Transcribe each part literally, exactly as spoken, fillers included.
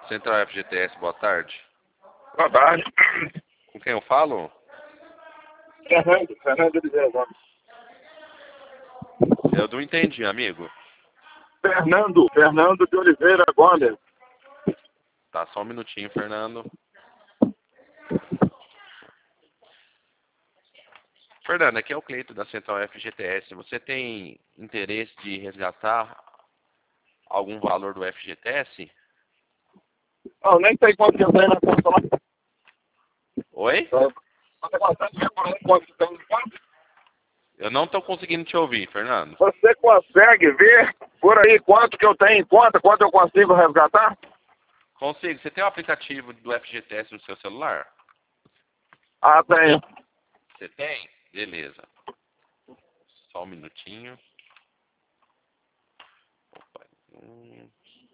Central F G T S, boa tarde. Boa tarde. Com quem eu falo? Fernando, Fernando Oliveira Gomes. Eu não entendi, amigo. Fernando, Fernando de Oliveira Gomes. Tá, só um minutinho, Fernando. Fernando, aqui é o Cleito da Central F G T S. Você tem interesse de resgatar algum valor do F G T S? Oh, nem sei quanto que eu tenho na conta lá. Oi? Você consegue ver por aí quanto que tem na conta? Eu não estou conseguindo te ouvir, Fernando. Você consegue ver por aí quanto que eu tenho em conta, quanto eu consigo resgatar? Consigo. Você tem o aplicativo do F G T S no seu celular? Ah, tenho. Você tem? Beleza. Só um minutinho. Opa. Hum.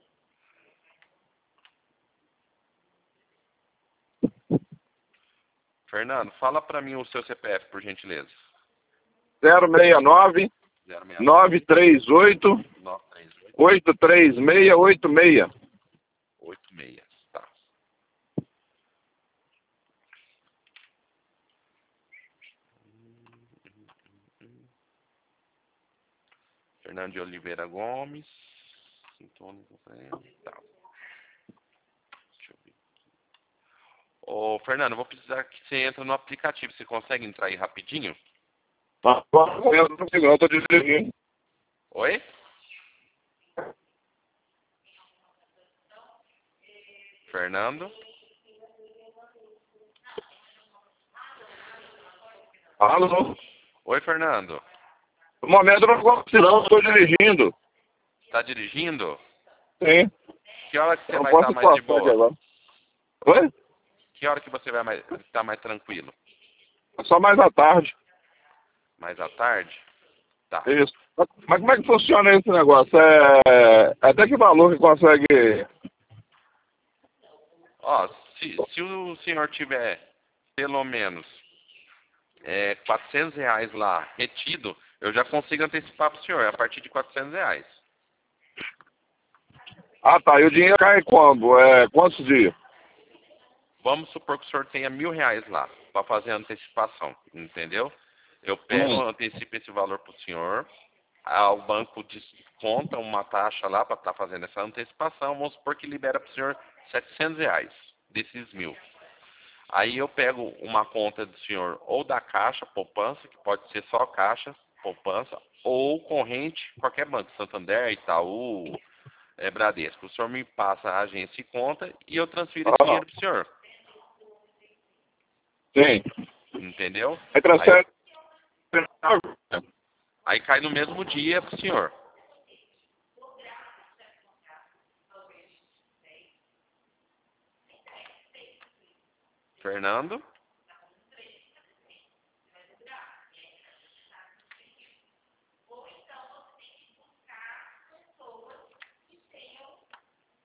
Fernando, fala para mim o seu C P F, por gentileza. zero seis nove, zero seis nove três oito, nove três oito oito três seis oito seis. oito seis. Tá. Fernando de Oliveira Gomes. Sintônico. Tá. Deixa eu ver. Ô, Fernando, eu vou precisar que você entre no aplicativo. Você consegue entrar aí rapidinho? Ah, eu não consigo, eu estou dirigindo. Oi? Fernando? Alô? Oi, Fernando. No momento eu não consigo, não, eu estou dirigindo. Tá dirigindo? Sim. Que hora que Eu você não vai estar posso mais de passar aqui boa? agora. Oi? Que hora que você vai mais, estar mais tranquilo? Só mais à tarde. Mais à tarde? Tá. Isso. Mas mas como é que funciona esse negócio? É, até que valor que consegue... Ó, se, se o senhor tiver pelo menos é, quatrocentos reais lá retido, eu já consigo antecipar para o senhor, a partir de quatrocentos reais. Ah, tá. E o dinheiro cai como? É, quantos dias? Vamos supor que o senhor tenha mil reais lá para fazer a antecipação, entendeu? Eu pego, Hum. antecipo esse valor para o senhor, ah, o banco desconta uma taxa lá para estar fazendo essa antecipação, vamos supor que libera para o senhor setecentos reais desses mil. Aí eu pego uma conta do senhor ou da Caixa, poupança, que pode ser só Caixa, poupança, ou corrente, qualquer banco, Santander, Itaú, é, Bradesco. O senhor me passa a agência e conta e eu transfiro esse Ah, dinheiro para o senhor. sim. Entendeu? Aí Aí, eu- transfere... aí cai no mesmo dia para o senhor. Fernando?